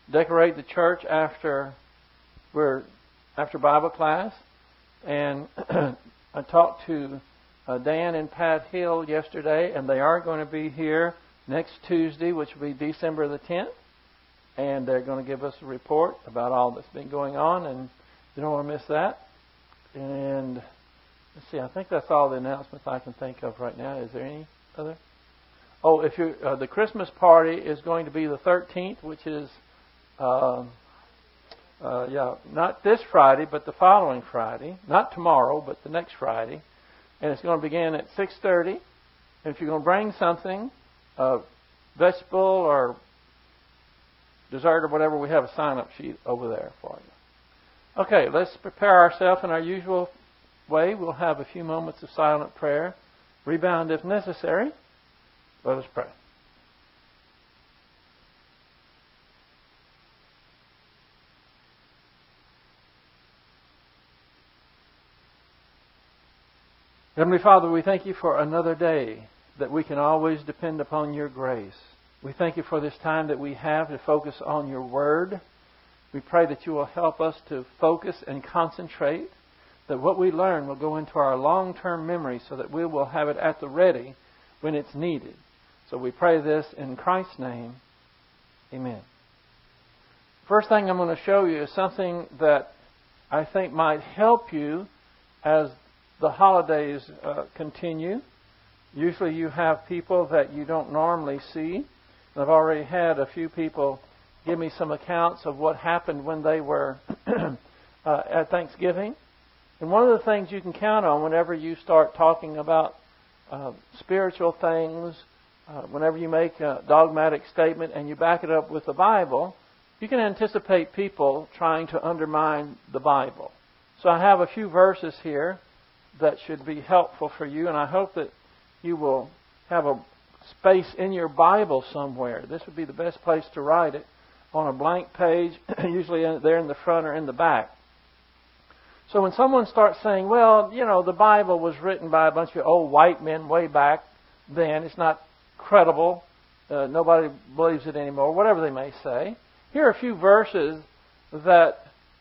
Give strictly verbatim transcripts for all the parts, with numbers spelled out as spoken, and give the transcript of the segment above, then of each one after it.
decorate the church after we're after Bible class. And I talked to uh, Dan and Pat Hill yesterday, and they are going to be here next Tuesday, which will be December the tenth. And they're going to give us a report about all that's been going on, and you don't want to miss that. And let's see, I think that's all the announcements I can think of right now. Is there any other? Oh, if you uh, the Christmas party is going to be the thirteenth, which is uh, uh, yeah, not this Friday, but the following Friday. Not tomorrow, but the next Friday, and it's going to begin at six thirty. And if you're going to bring something, uh, vegetable or dessert or whatever, we have a sign-up sheet over there for you. Okay, let's prepare ourselves in our usual way. We'll have a few moments of silent prayer. Rebound if necessary. Let us pray. Heavenly Father, we thank you for another day that we can always depend upon your grace. We thank you for this time that we have to focus on your word. We pray that you will help us to focus and concentrate, that what we learn will go into our long-term memory so that we will have it at the ready when it's needed. So we pray this in Christ's name. Amen. First thing I'm going to show you is something that I think might help you as the holidays uh, continue. Usually you have people that you don't normally see. I've already had a few people give me some accounts of what happened when they were uh, at Thanksgiving. And one of the things you can count on whenever you start talking about uh, spiritual things, uh, whenever you make a dogmatic statement and you back it up with the Bible, you can anticipate people trying to undermine the Bible. So I have a few verses here that should be helpful for you, and I hope that you will have a space in your Bible somewhere. This would be the best place to write it, on a blank page, usually there in the front or in the back. So when someone starts saying, well, you know, the Bible was written by a bunch of old white men way back then, it's not credible, uh, nobody believes it anymore, whatever they may say, here are a few verses that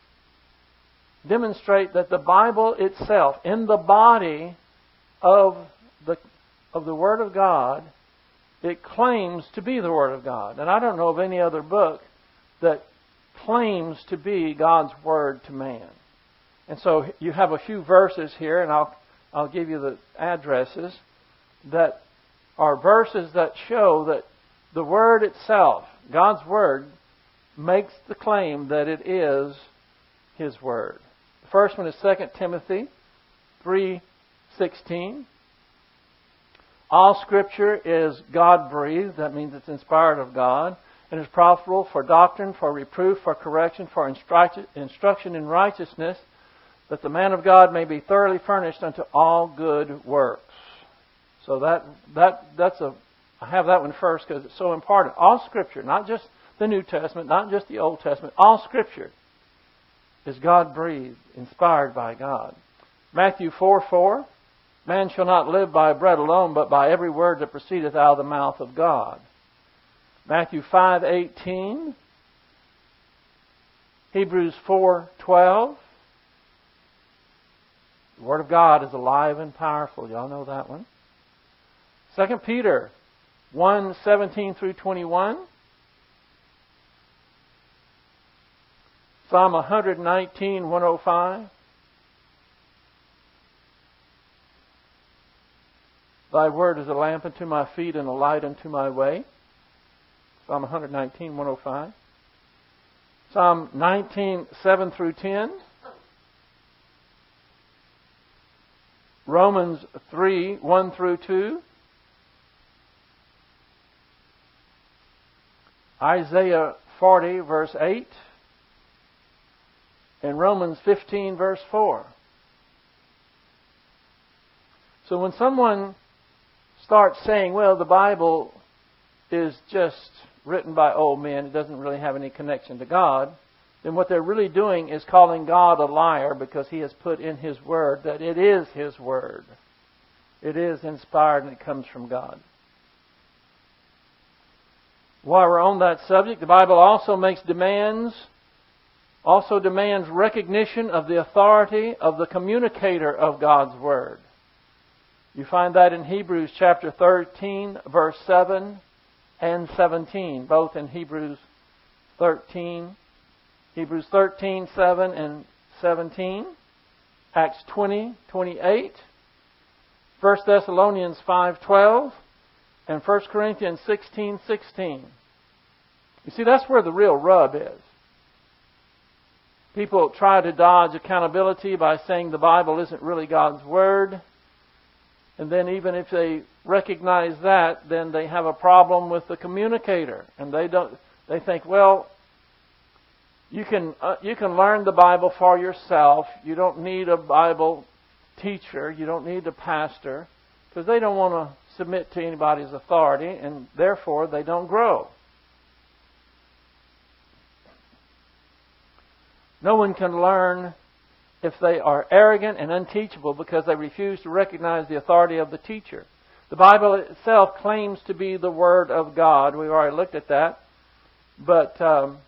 demonstrate that the Bible itself, in the body of the of the Word of God, it claims to be the Word of God. And I don't know of any other book that claims to be God's Word to man. And so you have a few verses here, and I'll I'll give you the addresses, that are verses that show that the Word itself, God's Word, makes the claim that it is His Word. The first one is Second Timothy three sixteen. All Scripture is God-breathed. That means it's inspired of God. And is profitable for doctrine, for reproof, for correction, for instruction in righteousness, that the man of God may be thoroughly furnished unto all good works. So that that that's a I have that one first because it's so important. All Scripture, not just the New Testament, not just the Old Testament, all Scripture is God-breathed, inspired by God. Matthew four four. Man shall not live by bread alone, but by every word that proceedeth out of the mouth of God. Matthew five eighteen. Hebrews four twelve. The Word of God is alive and powerful. Y'all know that one. Second Peter one seventeen through twenty-one. Psalm one nineteen one oh five. Thy word is a lamp unto my feet and a light unto my way. Psalm one nineteen one oh five. Psalm nineteen seven through ten. Romans three one through two. Isaiah forty verse eight. And Romans fifteen verse four. So when someone starts saying, well, the Bible is just written by old men, it doesn't really have any connection to God, then what they're really doing is calling God a liar, because He has put in His Word that it is His Word. It is inspired and it comes from God. While we're on that subject, the Bible also makes demands, also demands recognition of the authority of the communicator of God's Word. You find that in Hebrews chapter thirteen, verse seven and seventeen, both in Hebrews thirteen, Hebrews thirteen, seven and seventeen, Acts twenty, twenty-eight, First Thessalonians five, twelve, and First Corinthians sixteen, sixteen. You see, that's where the real rub is. People try to dodge accountability by saying the Bible isn't really God's Word. And then even if they recognize that, then they have a problem with the communicator. And they don't. They think, well, you can uh, you can learn the Bible for yourself. You don't need a Bible teacher. You don't need a pastor. Because they don't want to submit to anybody's authority. And therefore, they don't grow. No one can learn if they are arrogant and unteachable because they refuse to recognize the authority of the teacher. The Bible itself claims to be the Word of God. We've already looked at that. But um,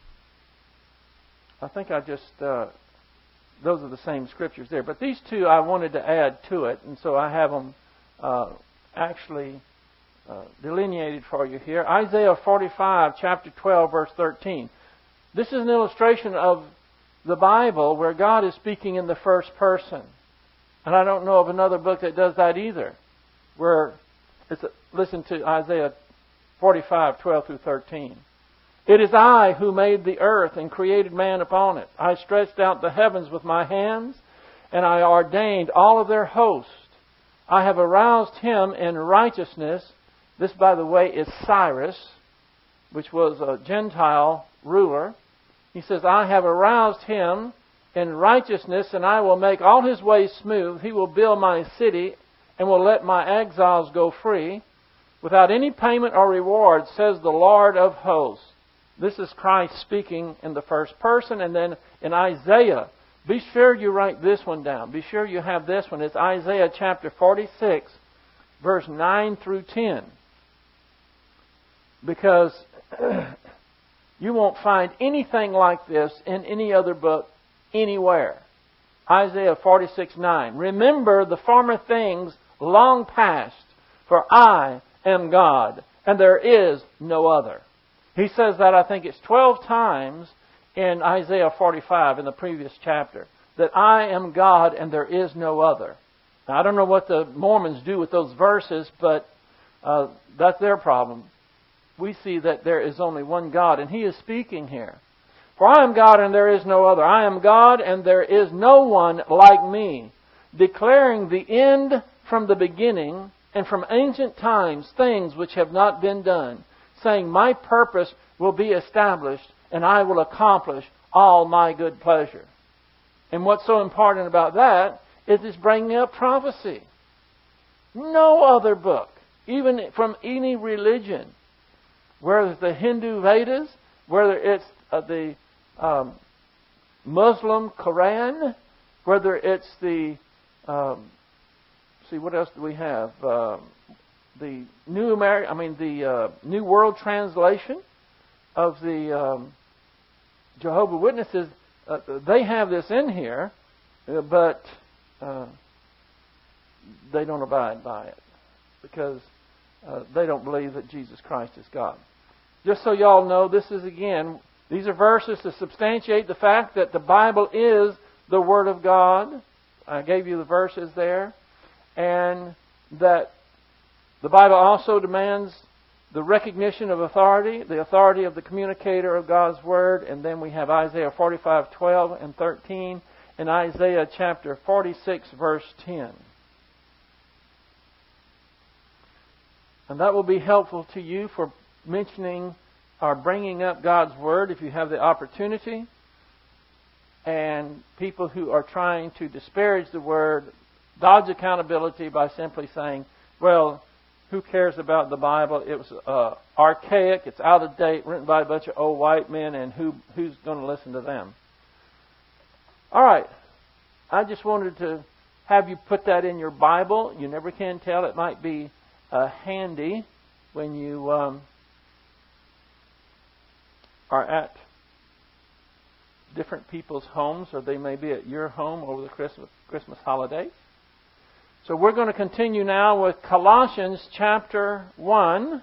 I think I just, uh, those are the same scriptures there. But these two I wanted to add to it, and so I have them uh, actually uh, delineated for you here. Isaiah forty-five, chapter twelve, verse thirteen. This is an illustration of the Bible where God is speaking in the first person. And I don't know of another book that does that either. Where, it's a, listen to Isaiah forty-five, twelve through thirteen. It is I who made the earth and created man upon it. I stretched out the heavens with my hands, and I ordained all of their host. I have aroused him in righteousness. This, by the way, is Cyrus, which was a Gentile ruler. He says, I have aroused him in righteousness, and I will make all his ways smooth. He will build my city and will let my exiles go free without any payment or reward, says the Lord of hosts. This is Christ speaking in the first person. And then in Isaiah, be sure you write this one down. Be sure you have this one. It's Isaiah chapter forty-six, verse nine through ten. Because you won't find anything like this in any other book anywhere. Isaiah forty-six, nine. Remember the former things long past, for I am God, and there is no other. He says that, I think it's twelve times in Isaiah forty-five, in the previous chapter, that I am God and there is no other. Now, I don't know what the Mormons do with those verses, but uh, that's their problem. We see that there is only one God, and He is speaking here. For I am God and there is no other. I am God and there is no one like me, declaring the end from the beginning, and from ancient times things which have not been done, saying, my purpose will be established, and I will accomplish all my good pleasure. And what's so important about that is it's bringing up prophecy. No other book, even from any religion, whether it's the Hindu Vedas, whether it's uh, the um, Muslim Quran, whether it's the, um, see, what else do we have? Uh, the New American, I mean the uh, New World Translation of the um, Jehovah's Witnesses. Uh, they have this in here, uh, but uh, they don't abide by it because uh, they don't believe that Jesus Christ is God. Just so y'all know, this is again, these are verses to substantiate the fact that the Bible is the Word of God. I gave you the verses there, and that the Bible also demands the recognition of authority, the authority of the communicator of God's Word. And then we have Isaiah forty-five, twelve and thirteen, and Isaiah chapter forty-six, verse ten. And that will be helpful to you for mentioning or bringing up God's Word if you have the opportunity. And people who are trying to disparage the Word, dodge accountability by simply saying, well, who cares about the Bible? It was uh, archaic, it's out of date, written by a bunch of old white men, and who who's going to listen to them? All right. I just wanted to have you put that in your Bible. You never can tell. It might be uh, handy when you um, are at different people's homes, or they may be at your home over the Christmas, Christmas holiday. So we're going to continue now with Colossians chapter one.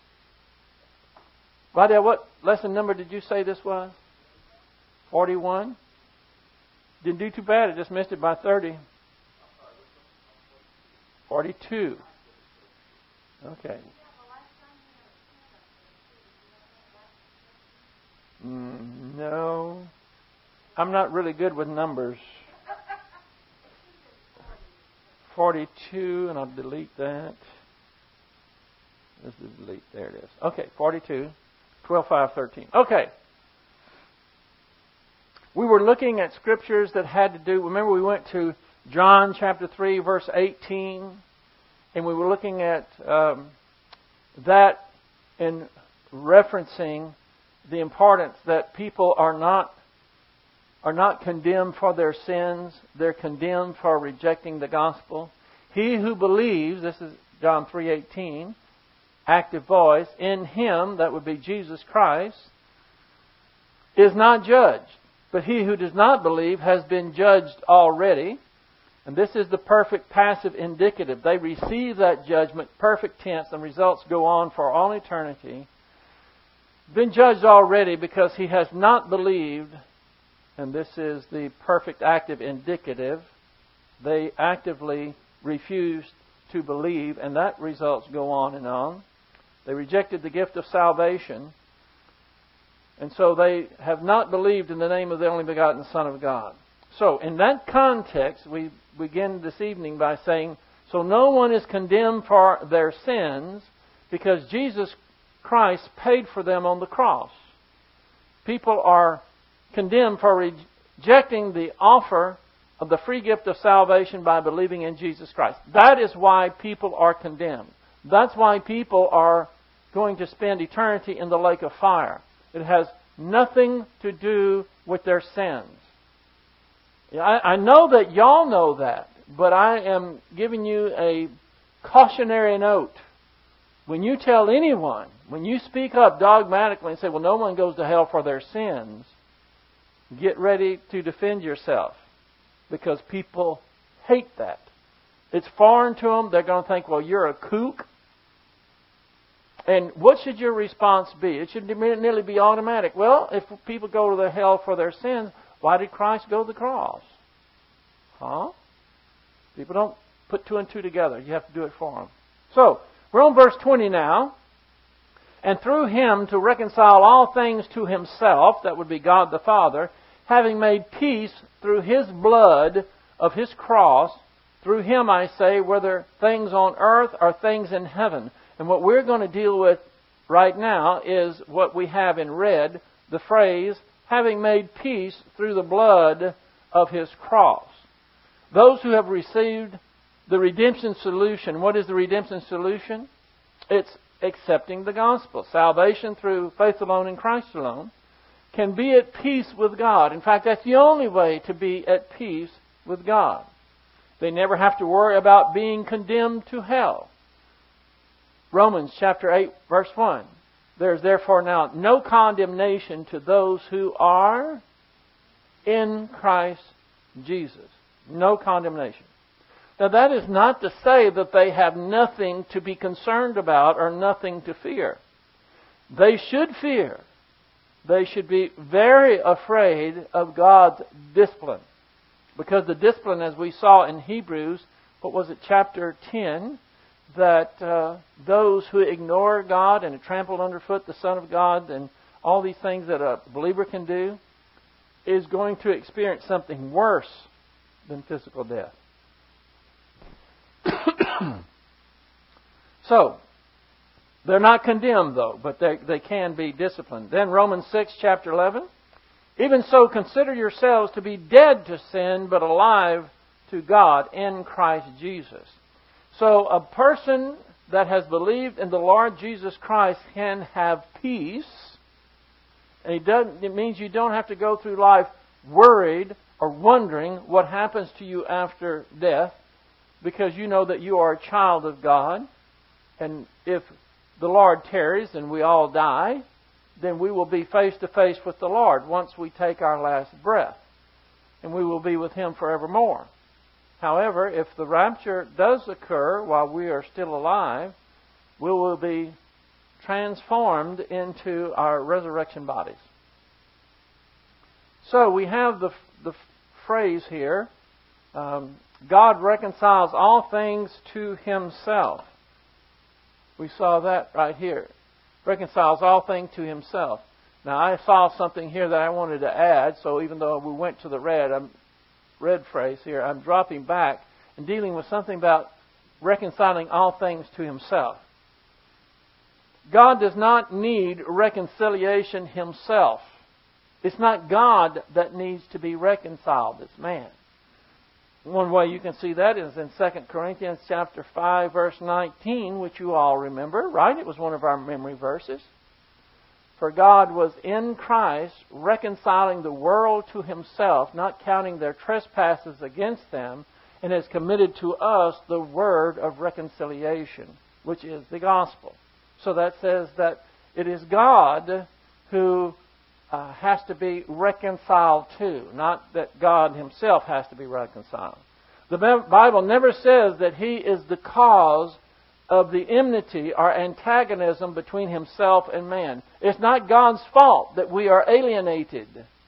Vadia, what lesson number did you say this was? forty-one? Didn't do too bad. I just missed it by thirty. forty-two. Okay. Mm, no. I'm not really good with numbers. forty-two, and I'll delete that. This is delete. There it is. Okay, forty-two. twelve, five, thirteen. Okay. We were looking at scriptures that had to do... Remember we went to John chapter three, verse eighteen. And we were looking at um, that in referencing the importance that people are not are not condemned for their sins. They're condemned for rejecting the gospel. He who believes, this is John three eighteen, active voice, in Him, that would be Jesus Christ, is not judged. But he who does not believe has been judged already. And this is the perfect passive indicative. They receive that judgment, perfect tense, and results go on for all eternity. Been judged already because he has not believed. And this is the perfect active indicative. They actively refused to believe, and that results go on and on. They rejected the gift of salvation. And so they have not believed in the name of the only begotten Son of God. So, in that context, we begin this evening by saying, so no one is condemned for their sins because Jesus Christ paid for them on the cross. People are condemned for rejecting the offer of the free gift of salvation by believing in Jesus Christ. That is why people are condemned. That's why people are going to spend eternity in the lake of fire. It has nothing to do with their sins. I, I know that y'all know that, but I am giving you a cautionary note. When you tell anyone, when you speak up dogmatically and say, well, no one goes to hell for their sins, get ready to defend yourself, because people hate that. It's foreign to them. They're going to think, well, you're a kook. And what should your response be? It should nearly be automatic. Well, if people go to the hell for their sins, why did Christ go to the cross? Huh? People don't put two and two together. You have to do it for them. So, we're on verse twenty now. And through Him to reconcile all things to Himself, that would be God the Father, having made peace through His blood of His cross. Through Him, I say, whether things on earth or things in heaven. And what we're going to deal with right now is what we have in red, the phrase, having made peace through the blood of His cross. Those who have received the redemption solution, what is the redemption solution? It's accepting the gospel. Salvation through faith alone in Christ alone can be at peace with God. In fact, that's the only way to be at peace with God. They never have to worry about being condemned to hell. Romans chapter eight, verse one. There is therefore now no condemnation to those who are in Christ Jesus. No condemnation. Now that is not to say that they have nothing to be concerned about or nothing to fear. They should fear. They should be very afraid of God's discipline. Because the discipline, as we saw in Hebrews, what was it, chapter ten, that uh, those who ignore God and trample underfoot the Son of God and all these things that a believer can do is going to experience something worse than physical death. So, they're not condemned though, but they, they can be disciplined. Then Romans six, chapter eleven. Even so, consider yourselves to be dead to sin, but alive to God in Christ Jesus. So a person that has believed in the Lord Jesus Christ can have peace. And it, doesn't, it means you don't have to go through life worried or wondering what happens to you after death, because you know that you are a child of God. And if the Lord tarries and we all die, then we will be face to face with the Lord once we take our last breath. And we will be with Him forevermore. However, if the rapture does occur while we are still alive, we will be transformed into our resurrection bodies. So we have the, the phrase here, um, God reconciles all things to Himself. We saw that right here. Reconciles all things to Himself. Now, I saw something here that I wanted to add, so even though we went to the red, I'm, red phrase here, I'm dropping back and dealing with something about reconciling all things to Himself. God does not need reconciliation Himself. It's not God that needs to be reconciled, it's man. One way you can see that is in Second Corinthians chapter five, verse nineteen, which you all remember, right? It was one of our memory verses. For God was in Christ reconciling the world to Himself, not counting their trespasses against them, and has committed to us the word of reconciliation, which is the gospel. So that says that it is God who uh, has to be reconciled to, not that God Himself has to be reconciled. The Bible never says that He is the cause of the enmity or antagonism between Himself and man. It's not God's fault that we are alienated.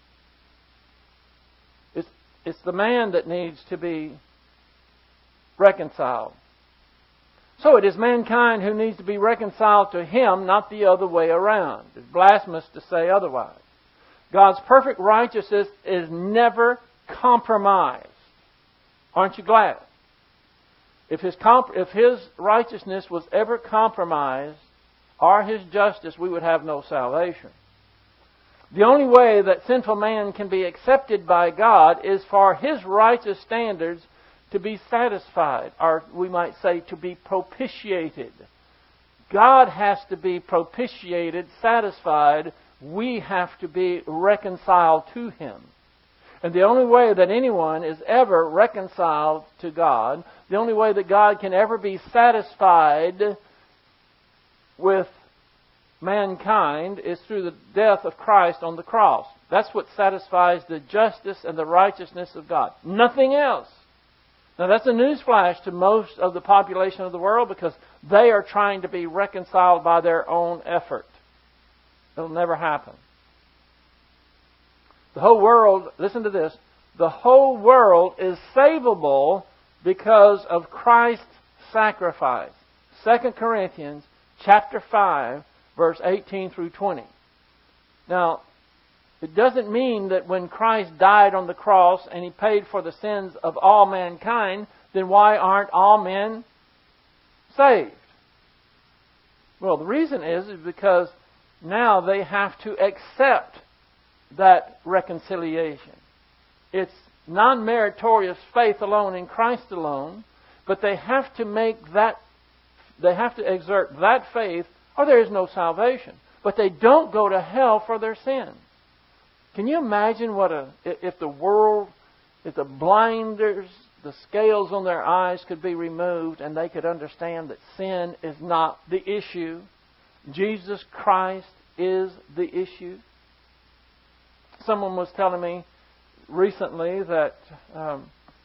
It's, it's the man that needs to be reconciled. So it is mankind who needs to be reconciled to Him, not the other way around. It's blasphemous to say otherwise. God's perfect righteousness is never compromised. Aren't you glad? If his, comp- if his righteousness was ever compromised, or His justice, we would have no salvation. The only way that sinful man can be accepted by God is for His righteous standards to be satisfied, or we might say to be propitiated. God has to be propitiated, satisfied. We have to be reconciled to Him. And the only way that anyone is ever reconciled to God, the only way that God can ever be satisfied with mankind is through the death of Christ on the cross. That's what satisfies the justice and the righteousness of God. Nothing else. Now that's a newsflash to most of the population of the world because they are trying to be reconciled by their own effort. It'll never happen. The whole world, listen to this, the whole world is savable because of Christ's sacrifice. Second Corinthians chapter five, verse eighteen through twenty. Now, it doesn't mean that when Christ died on the cross and He paid for the sins of all mankind, then why aren't all men saved? Well, the reason is, is because now they have to accept that reconciliation. It's non-meritorious faith alone in Christ alone, but they have to make that, they have to exert that faith or there is no salvation. But they don't go to hell for their sins. Can you imagine what a, if the world, if the blinders, the scales on their eyes could be removed and they could understand that sin is not the issue. Jesus Christ is the issue. Someone was telling me recently that um,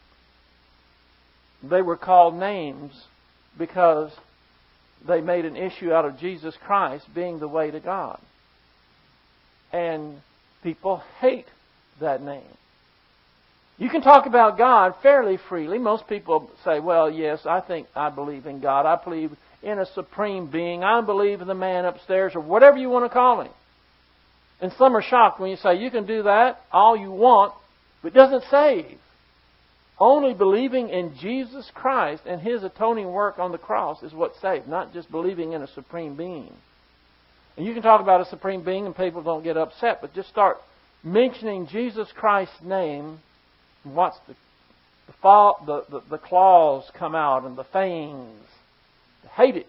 they were called names because they made an issue out of Jesus Christ being the way to God. And people hate that name. You can talk about God fairly freely. Most people say, well, yes, I think I believe in God. I believe in a supreme being. I believe in the man upstairs, or whatever you want to call Him. And some are shocked when you say, you can do that all you want, but it doesn't save. Only believing in Jesus Christ and His atoning work on the cross is what saves, not just believing in a supreme being. And you can talk about a supreme being and people don't get upset, but just start mentioning Jesus Christ's name and watch the the, fall, the, the, the claws come out and the fangs. They hate it.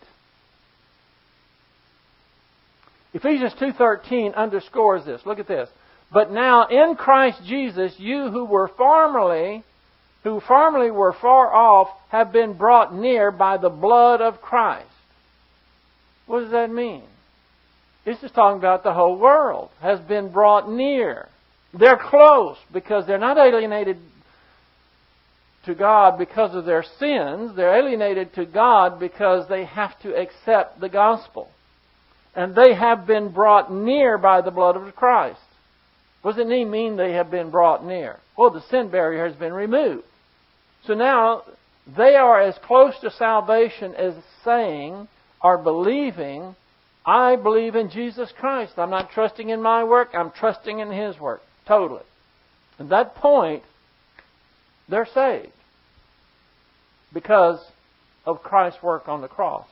Ephesians two thirteen underscores this. Look at this. But now in Christ Jesus, you who were formerly, who formerly were far off, have been brought near by the blood of Christ. What does that mean? This is talking about the whole world has been brought near. They're close because they're not alienated to God because of their sins. They're alienated to God because they have to accept the gospel. And they have been brought near by the blood of Christ. What does it mean they have been brought near? Well, the sin barrier has been removed. So now they are as close to salvation as saying or believing, I believe in Jesus Christ. I'm not trusting in my work. I'm trusting in His work. Totally. At that point, they're saved because of Christ's work on the cross.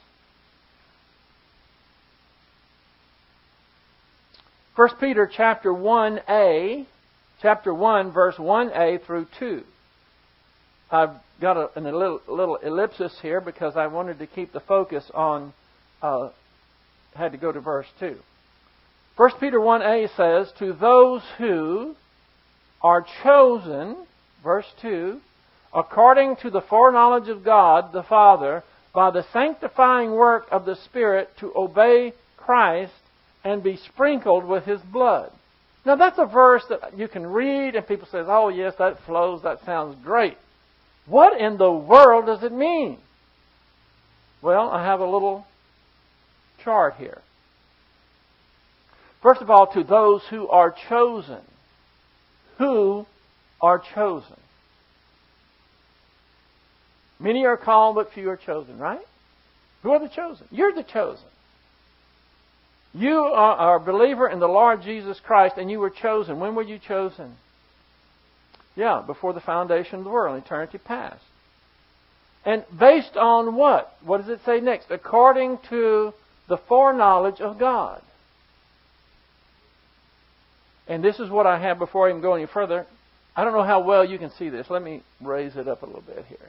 First Peter chapter one a, chapter one, verse one a through two. I've got a, a little, little ellipsis here because I wanted to keep the focus on, uh, had to go to verse two. First Peter one a says, to those who are chosen, verse two, according to the foreknowledge of God the Father, by the sanctifying work of the Spirit to obey Christ and be sprinkled with His blood. Now that's a verse that you can read and people say, oh yes, that flows, that sounds great. What in the world does it mean? Well, I have a little chart here. First of all, to those who are chosen. Who are chosen? Many are called, but few are chosen, right? Who are the chosen? You're the chosen. You are a believer in the Lord Jesus Christ, and you were chosen. When were you chosen? Yeah, before the foundation of the world, eternity past. And based on what? What does it say next? According to the foreknowledge of God. And this is what I have before I even go any further. I don't know how well you can see this. Let me raise it up a little bit here.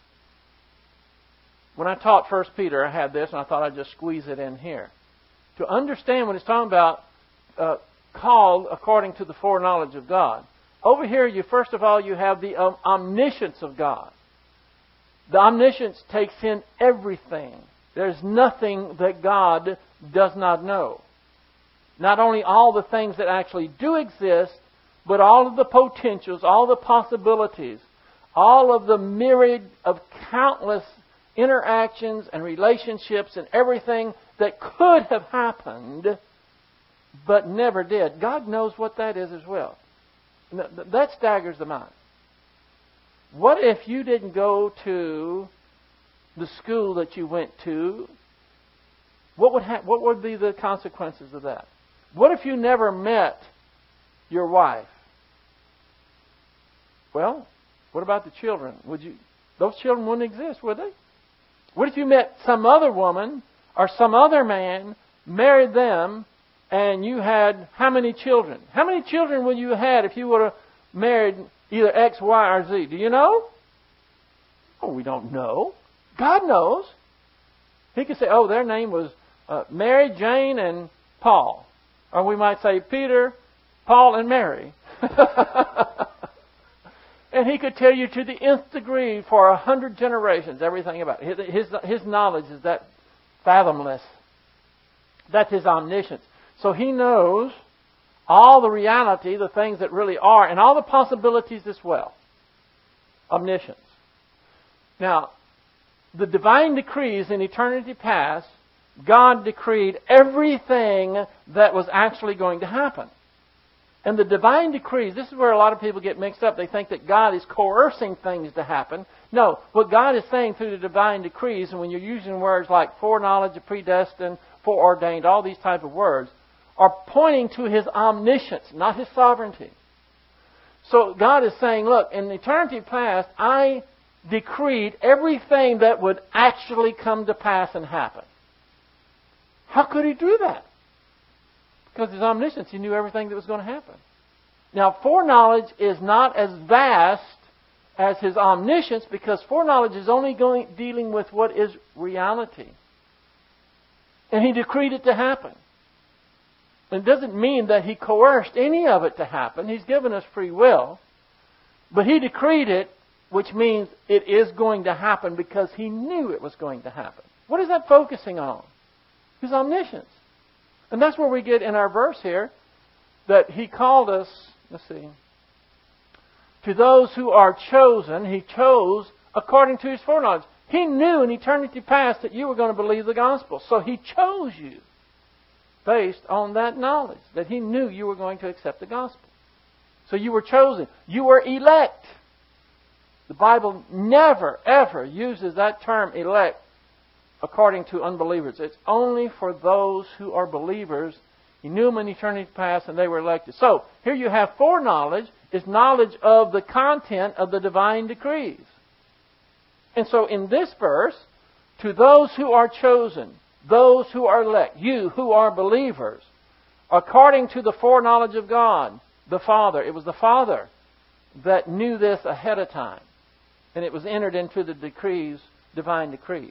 When I taught First Peter, I had this, and I thought I'd just squeeze it in here. To understand what it's talking about, uh, called according to the foreknowledge of God. Over here, you first of all, you have the um, omniscience of God. The omniscience takes in everything. There's nothing that God does not know. Not only all the things that actually do exist, but all of the potentials, all the possibilities, all of the myriad of countless interactions and relationships and everything that could have happened, but never did. God knows what that is as well. That staggers the mind. What if you didn't go to the school that you went to? What would ha- what would be the consequences of that? What if you never met your wife? Well, what about the children? Would you? Those children wouldn't exist, would they? What if you met some other woman or some other man, married them, and you had how many children? How many children would you have had if you would have married either X, Y, or Z? Do you know? Oh, we don't know. God knows. He could say, oh, their name was uh, Mary, Jane, and Paul. Or we might say Peter, Paul, and Mary. And He could tell you to the nth degree for a hundred generations everything about it. His, his, his knowledge is that fathomless. That's His omniscience. So He knows all the reality, the things that really are, and all the possibilities as well. Omniscience. Now, the divine decrees in eternity past, God decreed everything that was actually going to happen. And the divine decrees, this is where a lot of people get mixed up. They think that God is coercing things to happen. No, what God is saying through the divine decrees, and when you're using words like foreknowledge, predestined, foreordained, all these type of words, are pointing to His omniscience, not His sovereignty. So God is saying, look, in eternity past, I decreed everything that would actually come to pass and happen. How could He do that? Because His omniscience, He knew everything that was going to happen. Now, foreknowledge is not as vast as His omniscience, because foreknowledge is only going dealing with what is reality. And He decreed it to happen. It doesn't mean that He coerced any of it to happen. He's given us free will. But He decreed it, which means it is going to happen because He knew it was going to happen. What is that focusing on? His omniscience. And that's where we get in our verse here that He called us, let's see, to those who are chosen, He chose according to His foreknowledge. He knew in eternity past that you were going to believe the gospel. So He chose you based on that knowledge, that He knew you were going to accept the gospel. So you were chosen. You were elect. The Bible never, ever uses that term elect according to unbelievers. It's only for those who are believers. He knew them in eternity past and they were elected. So, here you have foreknowledge is knowledge of the content of the divine decrees. And so in this verse, to those who are chosen, those who are elect, you who are believers, according to the foreknowledge of God, the Father. It was the Father that knew this ahead of time. And it was entered into the decrees, divine decrees.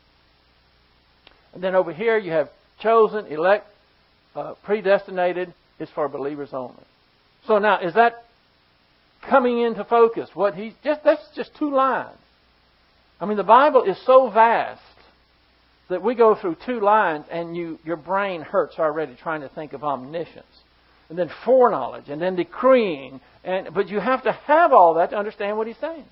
And then over here you have chosen, elect, uh, predestinated is for believers only. So now, is that coming into focus? What he just that's just two lines. I mean, the Bible is so vast that we go through two lines and you your brain hurts already trying to think of omniscience. And then foreknowledge, and then decreeing. And but you have to have all that to understand what he's saying.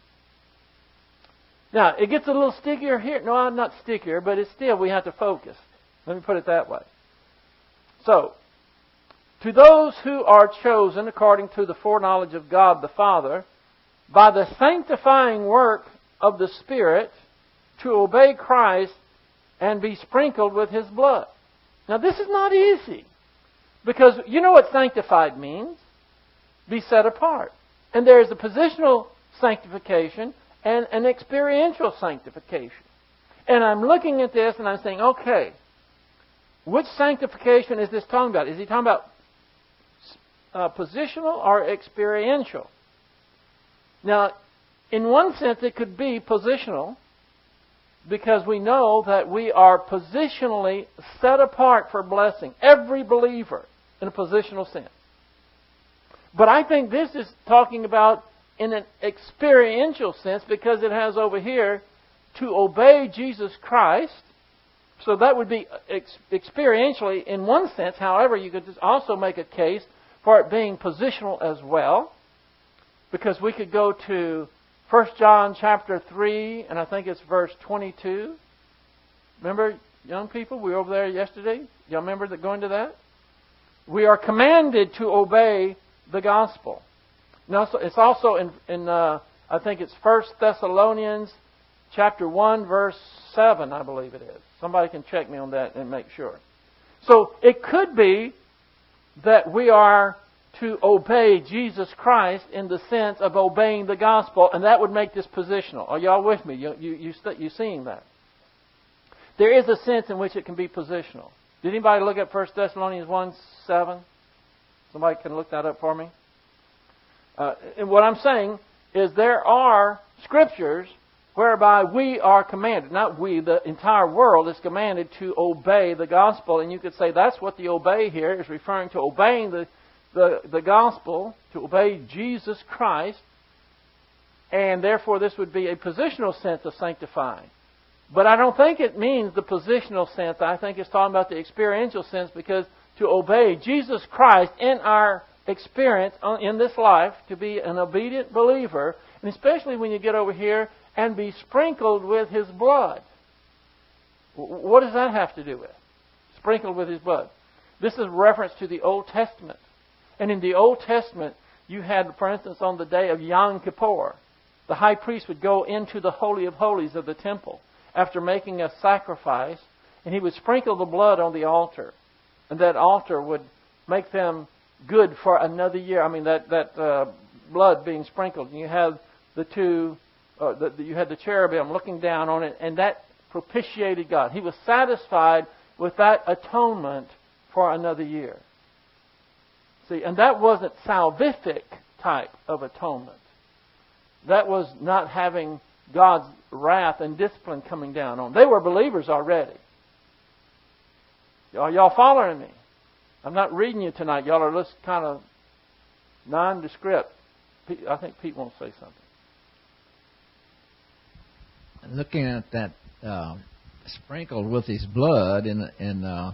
Now, it gets a little stickier here. No, not stickier, but it's still, we have to focus. Let me put it that way. So, to those who are chosen according to the foreknowledge of God the Father, by the sanctifying work of the Spirit, to obey Christ and be sprinkled with His blood. Now, this is not easy. Because you know what sanctified means? Be set apart. And there is a positional sanctification and an experiential sanctification. And I'm looking at this and I'm saying, okay, which sanctification is this talking about? Is he talking about uh, positional or experiential? Now, in one sense it could be positional because we know that we are positionally set apart for blessing. Every believer in a positional sense. But I think this is talking about in an experiential sense because it has over here to obey Jesus Christ. So that would be ex- experientially in one sense. However, you could also make a case for it being positional as well. Because we could go to First John chapter three, and I think it's verse twenty-two. Remember, young people, we were over there yesterday. Y'all remember that going to that? We are commanded to obey the gospel. Now, it's also in, in uh, I think it's First Thessalonians chapter one, verse seven, I believe it is. Somebody can check me on that and make sure. So, it could be that we are to obey Jesus Christ in the sense of obeying the gospel, and that would make this positional. Are y'all with me? You you you, st- you seeing that? There is a sense in which it can be positional. Did anybody look at First Thessalonians one seven? Somebody can look that up for me. Uh, and what I'm saying is there are scriptures whereby we are commanded, not we, the entire world is commanded to obey the gospel. And you could say that's what the obey here is referring to, obeying the, the, the gospel, to obey Jesus Christ. And therefore this would be a positional sense of sanctifying. But I don't think it means the positional sense. I think it's talking about the experiential sense because to obey Jesus Christ in our experience in this life, to be an obedient believer, and especially when you get over here and be sprinkled with His blood. What does that have to do with? Sprinkled with His blood. This is a reference to the Old Testament. And in the Old Testament, you had, for instance, on the day of Yom Kippur, the high priest would go into the Holy of Holies of the temple after making a sacrifice, and he would sprinkle the blood on the altar. And that altar would make them good for another year. I mean, that that uh, blood being sprinkled. And you have the two, uh, the, you had the cherubim looking down on it, and that propitiated God. He was satisfied with that atonement for another year. See, and that wasn't salvific type of atonement. That was not having God's wrath and discipline coming down on them. They were believers already. Are y'all following me? I'm not reading you tonight. Y'all are just kind of nondescript. I think Pete wants to say something. Looking at that uh, sprinkled with His blood in in uh,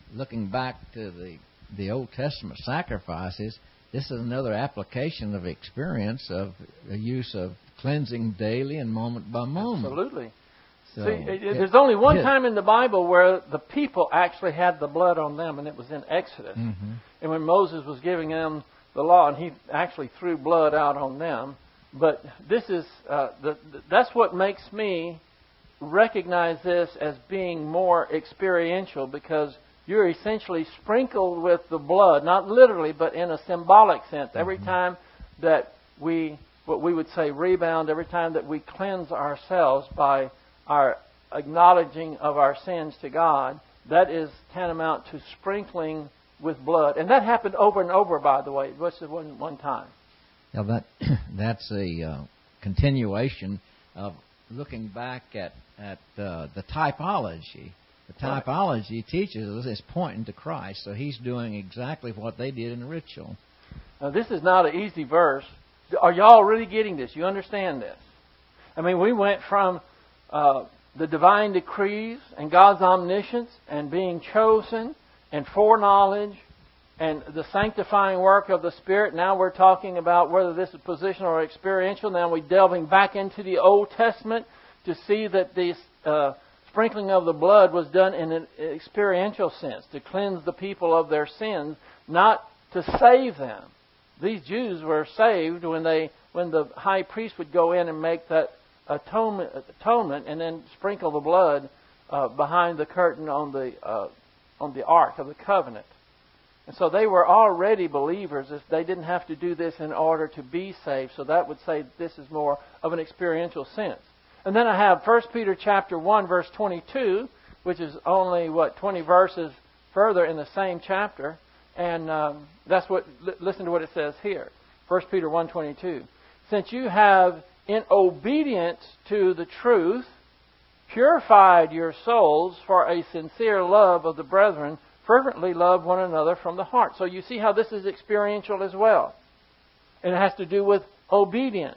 looking back to the, the Old Testament sacrifices, this is another application of experience of the use of cleansing daily and moment by moment. Absolutely. So See, it, there's only one it, time in the Bible where the people actually had the blood on them, and it was in Exodus. Mm-hmm. And when Moses was giving them the law, and he actually threw blood out on them. But this is uh, the, that's what makes me recognize this as being more experiential, because you're essentially sprinkled with the blood, not literally, but in a symbolic sense. Mm-hmm. Every time that we, what we would say, rebound, every time that we cleanse ourselves by our acknowledging of our sins to God, that is tantamount to sprinkling with blood. And that happened over and over, by the way. It wasn't one, one time. Now that that's a uh, continuation of looking back at, at uh, the typology. The typology right. teaches us is pointing to Christ, so He's doing exactly what they did in the ritual. Now, this is not an easy verse. Are y'all really getting this? You understand this? I mean, we went from uh, the divine decrees and God's omniscience and being chosen and foreknowledge and the sanctifying work of the Spirit. Now we're talking about whether this is positional or experiential. Now we're delving back into the Old Testament to see that this uh, sprinkling of the blood was done in an experiential sense, to cleanse the people of their sins, not to save them. These Jews were saved when they when the high priest would go in and make that atonement, atonement and then sprinkle the blood uh, behind the curtain on the uh, on the Ark of the Covenant. And so they were already believers. They didn't have to do this in order to be saved. So that would say this is more of an experiential sense. And then I have First Peter chapter one, verse twenty-two, which is only, what, twenty verses further in the same chapter. And um, that's what, listen to what it says here. First Peter one twenty-two. Since you have, in obedience to the truth, purified your souls for a sincere love of the brethren, fervently love one another from the heart. So you see how this is experiential as well. And it has to do with obedience.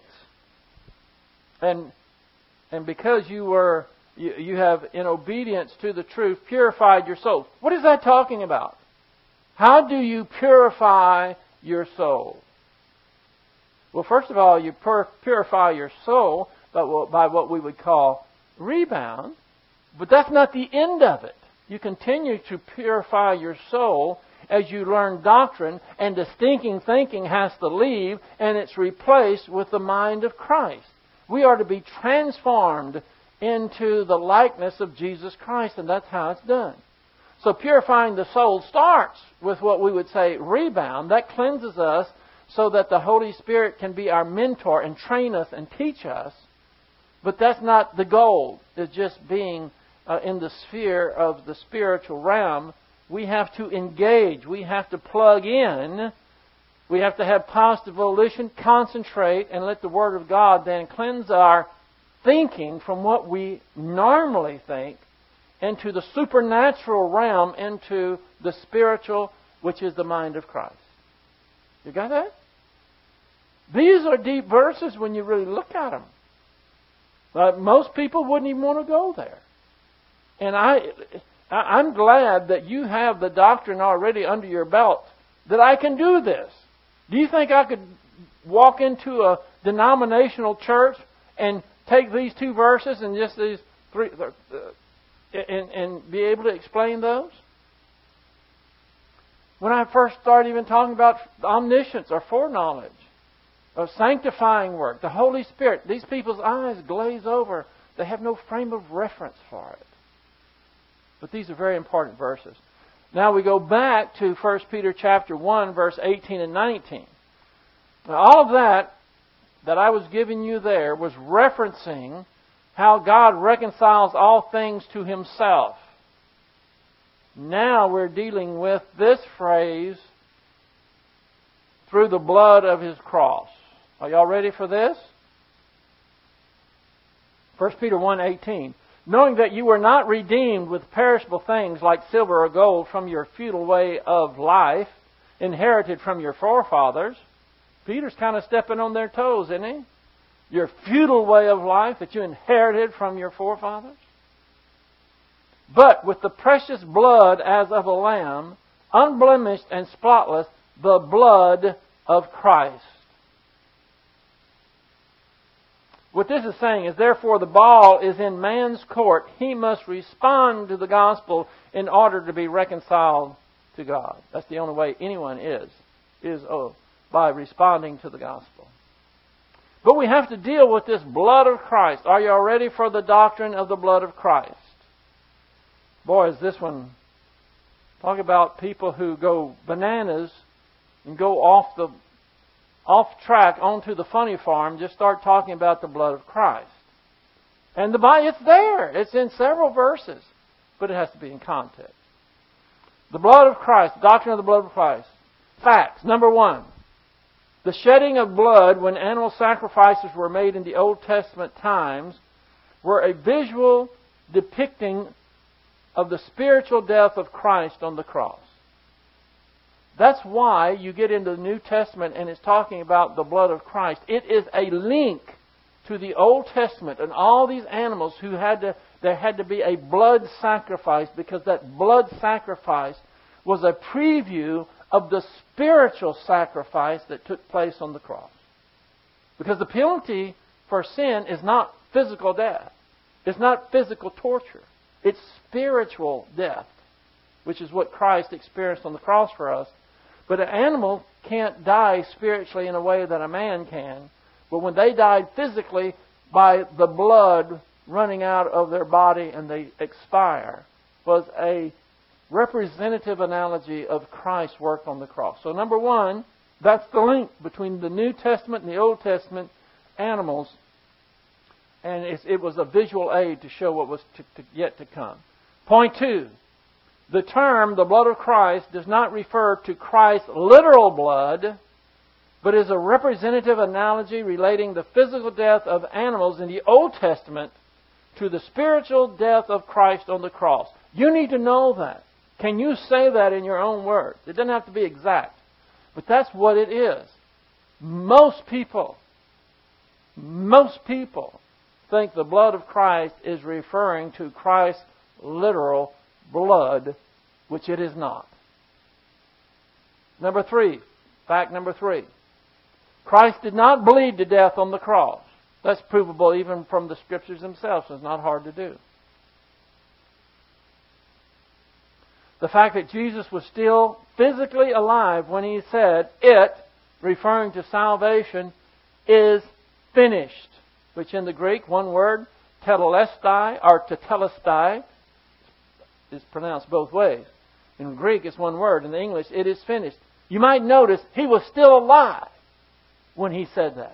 And and because you were you, you have, in obedience to the truth, purified your souls. What is that talking about? How do you purify your soul? Well, first of all, you pur- purify your soul by, by what we would call rebound. But that's not the end of it. You continue to purify your soul as you learn doctrine, and the stinking thinking has to leave, and it's replaced with the mind of Christ. We are to be transformed into the likeness of Jesus Christ, and that's how it's done. So purifying the soul starts with what we would say rebound. That cleanses us so that the Holy Spirit can be our mentor and train us and teach us. But that's not the goal. It's just being uh, in the sphere of the spiritual realm. We have to engage. We have to plug in. We have to have positive volition, concentrate, and let the Word of God then cleanse our thinking from what we normally think into the supernatural realm, into the spiritual, which is the mind of Christ. You got that? These are deep verses when you really look at them. But most people wouldn't even want to go there. And I, I'm glad that you have the doctrine already under your belt that I can do this. Do you think I could walk into a denominational church and take these two verses and just these three uh, and, and be able to explain those? When I first started even talking about omniscience or foreknowledge, of sanctifying work, the Holy Spirit, these people's eyes glaze over. They have no frame of reference for it. But these are very important verses. Now we go back to First Peter chapter one, verse eighteen and nineteen. Now all of that that I was giving you there was referencing how God reconciles all things to Himself. Now we're dealing with this phrase, through the blood of His cross. Are y'all ready for this? First Peter one eighteen. Knowing that you were not redeemed with perishable things like silver or gold from your futile way of life, inherited from your forefathers. Peter's kind of stepping on their toes, isn't he? Your futile way of life that you inherited from your forefathers. but with the precious blood as of a lamb, unblemished and spotless, the blood of Christ. What this is saying is, therefore, the ball is in man's court. He must respond to the gospel in order to be reconciled to God. That's the only way anyone is, is oh, by responding to the gospel. But we have to deal with this blood of Christ. Are you all ready for the doctrine of the blood of Christ? Boy, is this one... Talk about people who go bananas and go off the off track onto the funny farm, just start talking about the blood of Christ. And the Bible, it's there. It's in several verses. But it has to be in context. The blood of Christ, the doctrine of the blood of Christ. Facts. Number one, the shedding of blood when animal sacrifices were made in the Old Testament times were a visual depicting of the spiritual death of Christ on the cross. That's why you get into the New Testament and it's talking about the blood of Christ. It is a link to the Old Testament and all these animals who had to, there had to be a blood sacrifice, because that blood sacrifice was a preview of the spiritual sacrifice that took place on the cross. Because the penalty for sin is not physical death. It's not physical torture. It's spiritual death, which is what Christ experienced on the cross for us. But an animal can't die spiritually in a way that a man can. But when they died physically by the blood running out of their body and they expire, was a representative analogy of Christ's work on the cross. So number one, that's the link between the New Testament and the Old Testament animals. And it, it was a visual aid to show what was to, to yet to come. Point two. The term, the blood of Christ, does not refer to Christ's literal blood, but is a representative analogy relating the physical death of animals in the Old Testament to the spiritual death of Christ on the cross. You need to know that. Can you say that in your own words? It doesn't have to be exact, but that's what it is. Most people, most people think the blood of Christ is referring to Christ's literal blood, which it is not. Number three, fact number three. Christ did not bleed to death on the cross. That's provable even from the Scriptures themselves. It's not hard to do. The fact that Jesus was still physically alive when He said, "It," referring to salvation, "is finished," which in the Greek, one word, tetelestai, or tetelestai, is pronounced both ways. In Greek, it's one word. In the English, "it is finished." You might notice He was still alive when He said that.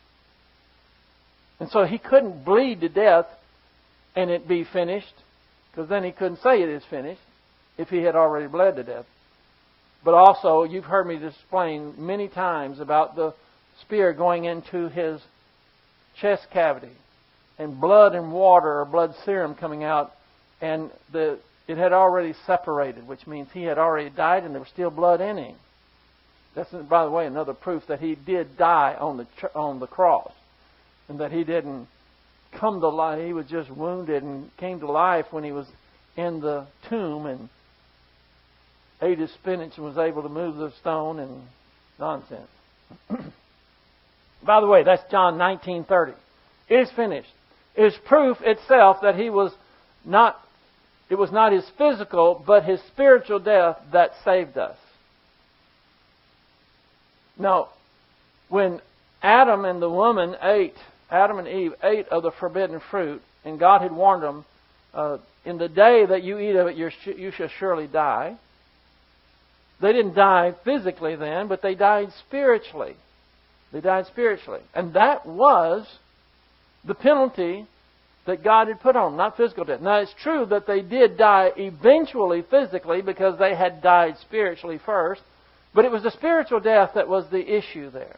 And so He couldn't bleed to death and it be finished, because then He couldn't say it is finished if He had already bled to death. But also, you've heard me explain many times about the spear going into His chest cavity and blood and water or blood serum coming out, and the it had already separated, which means He had already died and there was still blood in Him. That's, by the way, another proof that He did die on the on the cross, and that He didn't come to life. He was just wounded and came to life when He was in the tomb and ate His spinach and was able to move the stone and nonsense. By the way, that's John nineteen thirty. It is finished. It is proof itself that He was not, it was not His physical, but His spiritual death that saved us. Now, when Adam and the woman ate, Adam and Eve ate of the forbidden fruit, and God had warned them, uh, in the day that you eat of it, you're, you shall surely die. They didn't die physically then, but they died spiritually. They died spiritually. And that was the penalty that God had put on, not physical death. Now, it's true that they did die eventually physically because they had died spiritually first, but it was the spiritual death that was the issue there.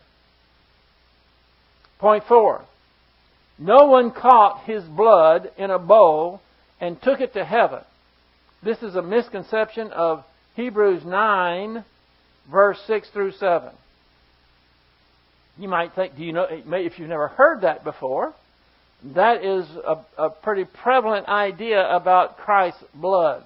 Point four. No one caught His blood in a bowl and took it to heaven. This is a misconception of Hebrews nine, verse six through seven. You might think, do you know, if you've never heard that before, that is a, a pretty prevalent idea about Christ's blood.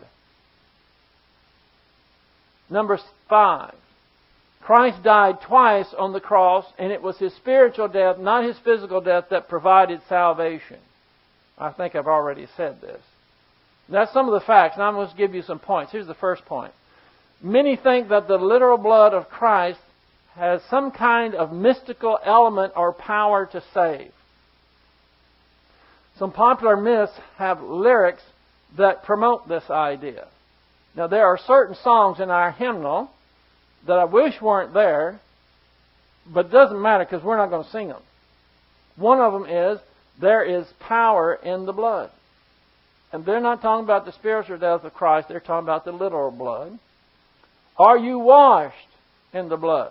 Number five. Christ died twice on the cross, and it was His spiritual death, not His physical death, that provided salvation. I think I've already said this. That's some of the facts, and I'm going to give you some points. Here's the first point. Many think that the literal blood of Christ has some kind of mystical element or power to save. Some popular myths have lyrics that promote this idea. Now, there are certain songs in our hymnal that I wish weren't there, but it doesn't matter because we're not going to sing them. One of them is, there is power in the blood. And they're not talking about the spiritual death of Christ, they're talking about the literal blood. Are you washed in the blood?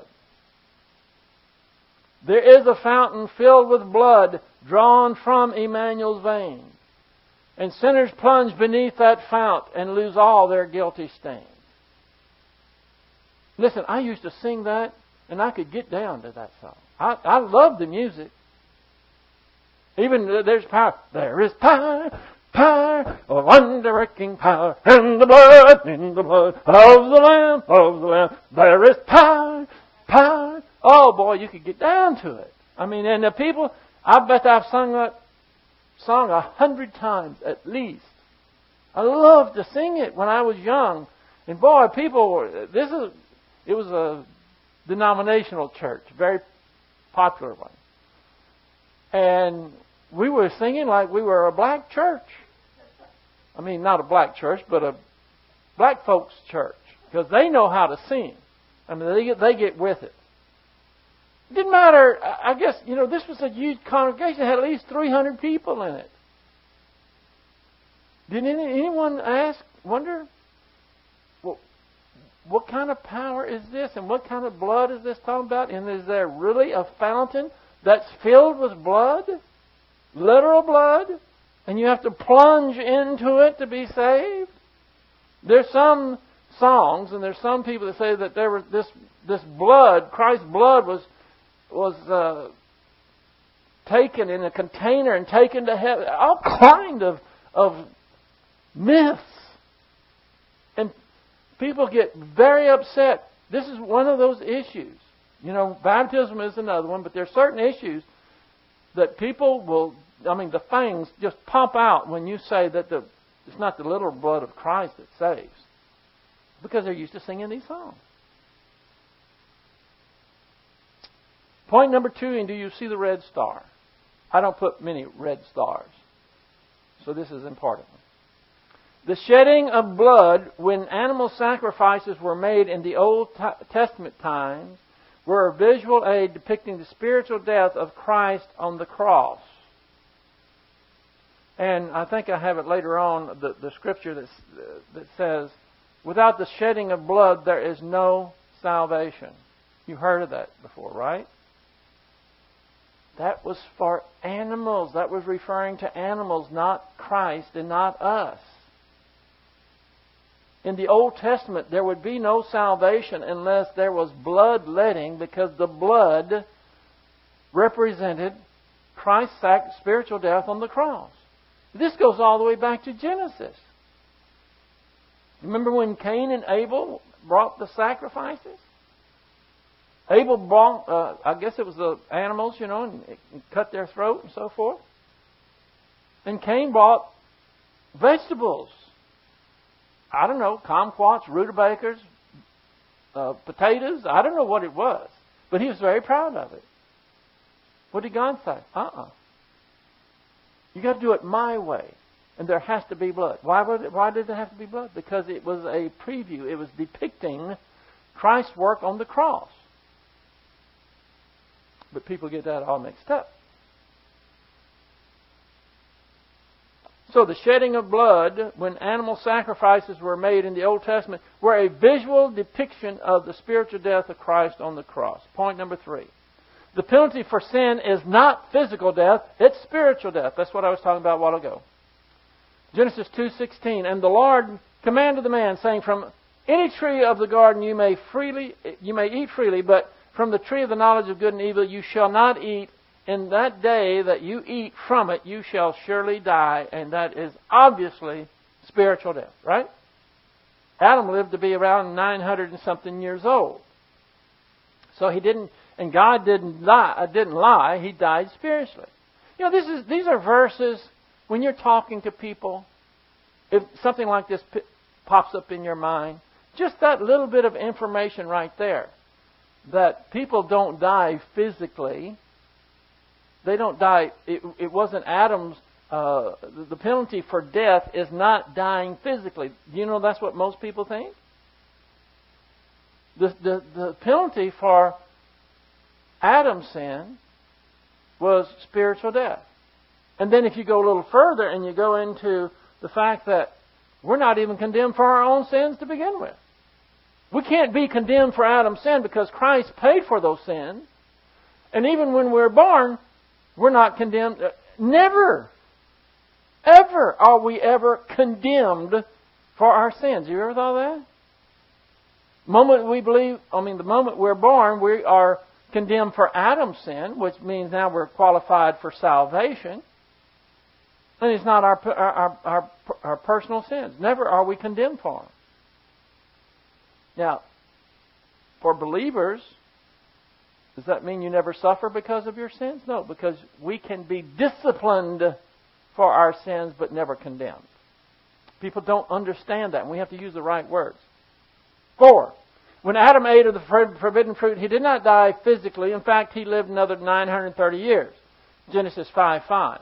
There is a fountain filled with blood drawn from Emmanuel's veins. And sinners plunge beneath that fount and lose all their guilty stains. Listen, I used to sing that, and I could get down to that song. I, I love the music. Even there's power. There is power, power, a wonder-working power in the blood, in the blood of the Lamb, of the Lamb. There is power, power. Oh boy, you could get down to it. I mean, and the people, I bet I've sung that song a hundred times at least. I loved to sing it when I was young. And boy, people, this is, it was a denominational church, very popular one. And we were singing like we were a black church. I mean, not a black church, but a black folks church. Because they know how to sing. I mean, they get, they get with it. It didn't matter. I guess, you know, this was a huge congregation. It had at least three hundred people in it. Did any, anyone ask, wonder, well, what kind of power is this? And what kind of blood is this talking about? And is there really a fountain that's filled with blood? Literal blood? And you have to plunge into it to be saved? There's some songs, and there's some people that say that there was this this blood, Christ's blood was was uh, taken in a container and taken to heaven. All kind of of myths. And people get very upset. This is one of those issues. You know, baptism is another one, but there are certain issues that people will, I mean, the fangs just pump out when you say that the it's not the literal blood of Christ that saves. Because they're used to singing these songs. Point number two, and do you see the red star? I don't put many red stars. So this is important. The shedding of blood when animal sacrifices were made in the Old Testament times were a visual aid depicting the spiritual death of Christ on the cross. And I think I have it later on, the, the scripture that's, uh, that says, without the shedding of blood, there is no salvation. You heard of that before, right? That was for animals. That was referring to animals, not Christ and not us. In the Old Testament, there would be no salvation unless there was bloodletting, because the blood represented Christ's spiritual death on the cross. This goes all the way back to Genesis. Remember when Cain and Abel brought the sacrifices? Abel brought, uh, I guess it was the animals, you know, and, and cut their throat and so forth. And Cain brought vegetables. I don't know, kumquats, rutabagas, uh, potatoes. I don't know what it was. But he was very proud of it. What did God say? Uh-uh. You got to do it my way. And there has to be blood. Why would it, why did it have to be blood? Because it was a preview. It was depicting Christ's work on the cross. But people get that all mixed up. So the shedding of blood when animal sacrifices were made in the Old Testament were a visual depiction of the spiritual death of Christ on the cross. Point number three. The penalty for sin is not physical death, it's spiritual death. That's what I was talking about a while ago. Genesis two sixteen, and the Lord commanded the man, saying, from any tree of the garden you may freely you may eat freely, but from the tree of the knowledge of good and evil you shall not eat, in that day that you eat from it, you shall surely die. And that is obviously spiritual death, right? Adam lived to be around nine hundred and something years old. So he didn't, and God didn't lie, didn't lie, He died spiritually. You know, this is, these are verses, when you're talking to people, if something like this p- pops up in your mind, just that little bit of information right there, that people don't die physically. They don't die. It, it wasn't Adam's. Uh, the penalty for death is not dying physically. You know, that's what most people think. The, the, the penalty for Adam's sin was spiritual death. And then if you go a little further and you go into the fact that we're not even condemned for our own sins to begin with. We can't be condemned for Adam's sin because Christ paid for those sins. And even when we're born, we're not condemned. Never, ever are we ever condemned for our sins. You ever thought of that? The moment we believe, I mean, the moment we're born, we are condemned for Adam's sin, which means now we're qualified for salvation. And it's not our, our, our, our personal sins. Never are we condemned for them. Now, for believers, does that mean you never suffer because of your sins? No, because we can be disciplined for our sins but never condemned. People don't understand that, and we have to use the right words. Four, when Adam ate of the forbidden fruit, he did not die physically. In fact, he lived another nine hundred thirty years. Genesis five five.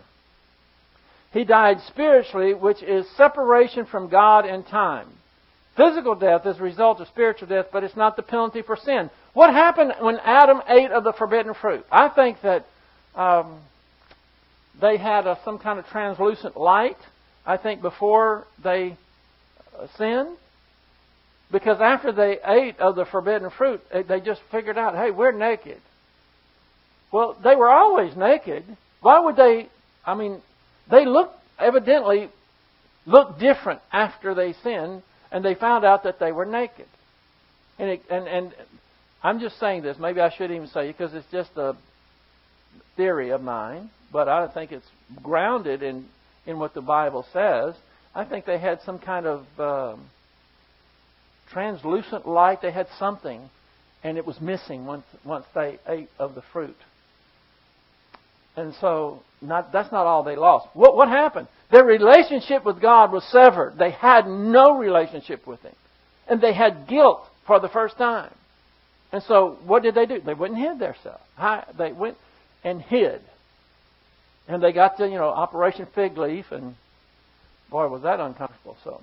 He died spiritually, which is separation from God and time. Physical death is a result of spiritual death, but it's not the penalty for sin. What happened when Adam ate of the forbidden fruit? I think that um, they had a, some kind of translucent light, I think, before they uh, sinned. Because after they ate of the forbidden fruit, they just figured out, hey, we're naked. Well, they were always naked. Why would they, I mean, they looked, evidently looked different after they sinned, and they found out that they were naked. And, it, and, and I'm just saying this, maybe I shouldn't even say it because it's just a theory of mine, but I think it's grounded in, in what the Bible says. I think they had some kind of um, translucent light. They had something, and it was missing once, once they ate of the fruit. And so not, that's not all they lost. What, what happened? Their relationship with God was severed. They had no relationship with Him. And they had guilt for the first time. And so what did they do? They went and hid themselves. They went and hid. And they got to, you know, Operation Fig Leaf. And boy, was that uncomfortable. So,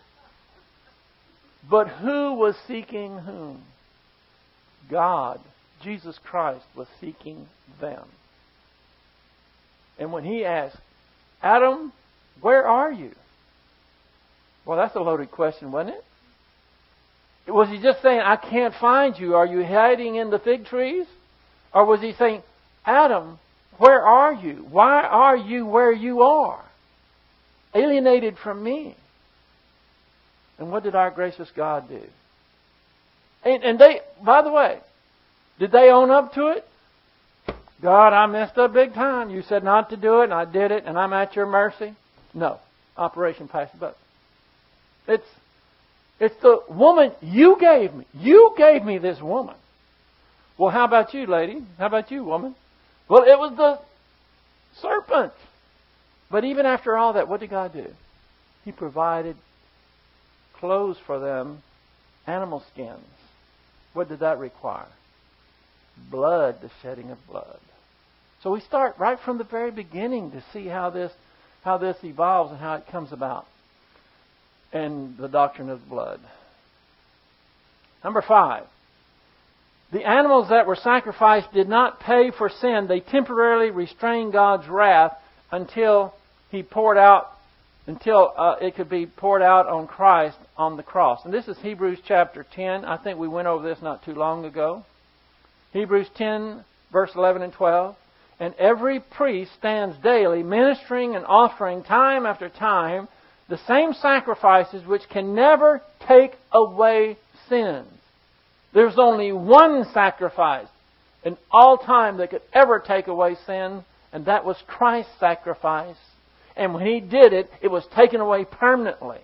but who was seeking whom? God, Jesus Christ, was seeking them. And when He asked, Adam, where are you? Well, that's a loaded question, wasn't it? Was He just saying, I can't find you? Are you hiding in the fig trees? Or was He saying, Adam, where are you? Why are you where you are? Alienated from me. And what did our gracious God do? And, and they, by the way, did they own up to it? God, I messed up big time. You said not to do it, and I did it, and I'm at your mercy. No. Operation Pass the Buck. It's, it's the woman you gave me. You gave me this woman. Well, how about you, lady? How about you, woman? Well, it was the serpent. But even after all that, what did God do? He provided clothes for them, animal skins. What did that require? Blood, the shedding of blood. So we start right from the very beginning to see how this how this evolves and how it comes about. And the doctrine of blood. Number five. The animals that were sacrificed did not pay for sin. They temporarily restrained God's wrath until He poured out, until uh, it could be poured out on Christ on the cross. And this is Hebrews chapter ten. I think we went over this not too long ago. Hebrews ten, verse eleven and twelve. And every priest stands daily ministering and offering time after time the same sacrifices which can never take away sins. There's only one sacrifice. in all time that could ever take away sin, and that was Christ's sacrifice. And when He did it, it was taken away permanently.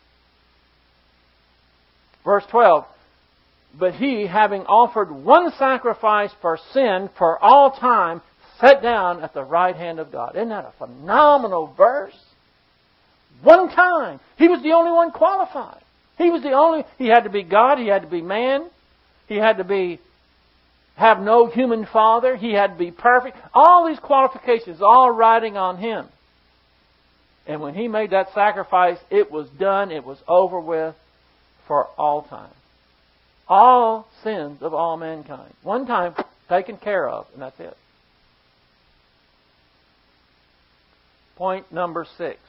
Verse twelve, but He, having offered one sacrifice for sin for all time, sat down at the right hand of God. Isn't that a phenomenal verse? One time. He was the only one qualified. He was the only, He had to be God, He had to be man, He had to be, have no human father, He had to be perfect. All these qualifications, all riding on Him. And when He made that sacrifice, it was done, it was over with for all time. All sins of all mankind. One time taken care of, and that's it. Point number six.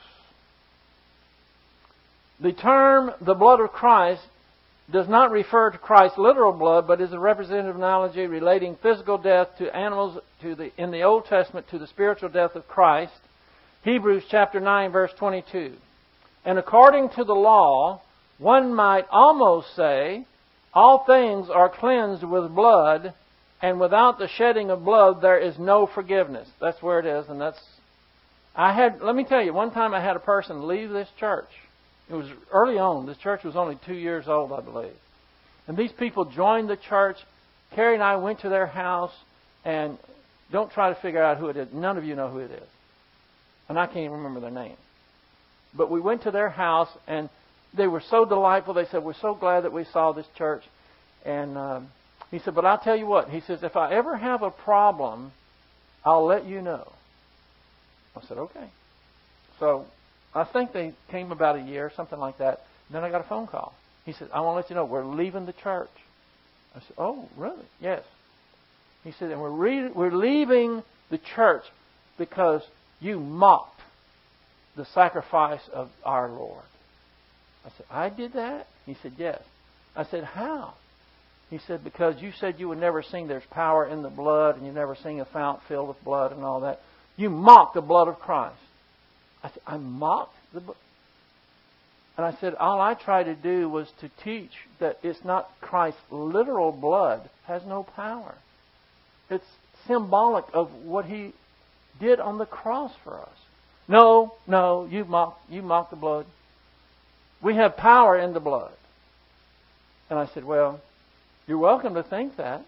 The term, the blood of Christ, does not refer to Christ's literal blood, but is a representative analogy relating physical death to animals to the, in the Old Testament to the spiritual death of Christ. Hebrews chapter nine, verse twenty-two. And according to the law, one might almost say, all things are cleansed with blood, and without the shedding of blood there is no forgiveness. That's where it is, and that's... I had, let me tell you, one time I had a person leave this church. It was early on. This church was only two years old, I believe. And these people joined the church. Carrie and I went to their house, and don't try to figure out who it is. None of you know who it is. And I can't even remember their name. But we went to their house, and they were so delightful. They said, we're so glad that we saw this church. And um, he said, but I'll tell you what. He says, if I ever have a problem, I'll let you know. I said, okay. So I think they came about a year, something like that. And then I got a phone call. He said, I want to let you know, we're leaving the church. I said, oh, really? Yes. He said, and we're, re- we're leaving the church because you mocked the sacrifice of our Lord. I said, I did that? He said, yes. I said, how? He said, because you said you would never sing there's power in the blood, and you never sing a fount filled with blood and all that. You mocked the blood of Christ. I said, I mocked the blood? And I said, all I tried to do was to teach that it's not Christ's literal blood has no power. It's symbolic of what He did on the cross for us. No, no, you mocked, you mocked the blood. We have power in the blood. And I said, well, you're welcome to think that.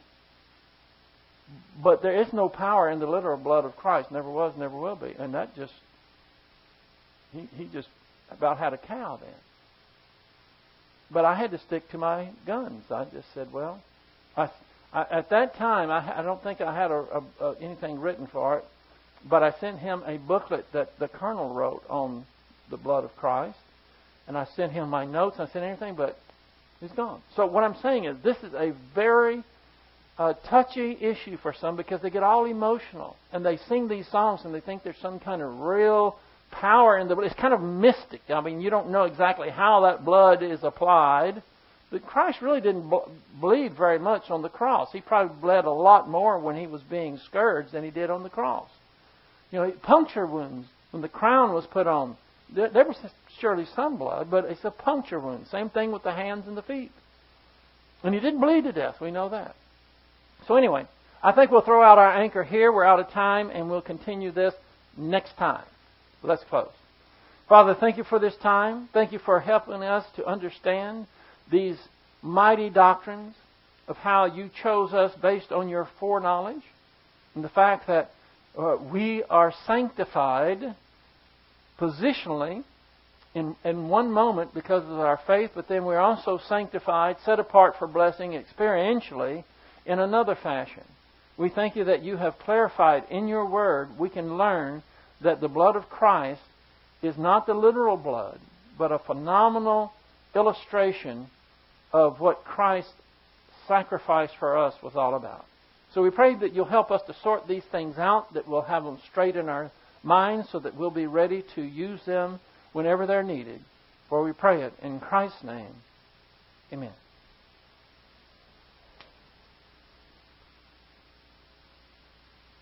But there is no power in the literal blood of Christ. Never was, never will be. And that just, he, he just about had a cow then. But I had to stick to my guns. I just said, well, I, I, at that time, I, I don't think I had a, a, a, anything written for it. But I sent him a booklet that the colonel wrote on the blood of Christ. And I sent him my notes. I sent everything, but he's gone. So what I'm saying is this is a very uh, touchy issue for some because they get all emotional. And they sing these songs and they think there's some kind of real power in the blood. It's kind of mystic. I mean, you don't know exactly how that blood is applied. But Christ really didn't bleed very much on the cross. He probably bled a lot more when He was being scourged than He did on the cross. You know, puncture wounds, when the crown was put on, there, there was surely some blood, but it's a puncture wound. Same thing with the hands and the feet. And He didn't bleed to death. We know that. So anyway, I think we'll throw out our anchor here. We're out of time, and we'll continue this next time. Let's close. Father, thank You for this time. Thank You for helping us to understand these mighty doctrines of how You chose us based on Your foreknowledge, and the fact that uh, we are sanctified positionally in, in one moment because of our faith, but then we're also sanctified, set apart for blessing experientially in another fashion. We thank You that You have clarified in Your Word, we can learn that the blood of Christ is not the literal blood, but a phenomenal illustration of what Christ's sacrifice for us was all about. So we pray that You'll help us to sort these things out, that we'll have them straight in our minds so that we'll be ready to use them whenever they're needed. For we pray it in Christ's name. Amen.